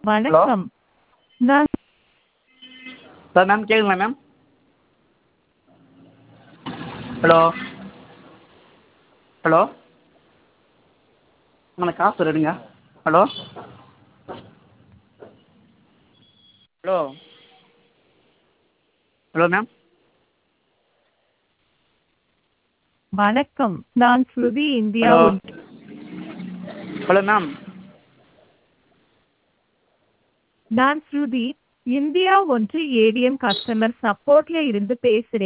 Hello வணக்கம். நான் sir ma'am கேட்குங்களா மேம்? ஹலோ ஹலோ மேம் காசு ரெடிங்க. Hello hello hello ma'am. வணக்கம். நான் ஸ்ருதி இந்தியா ஹலோ ஒன்று ஹலோ மேம். நான் ஸ்ருதி இந்தியா ஒன்று ஏடிஎம் கஸ்டமர் சப்போர்ட்ல இருந்து பேசுறேன்.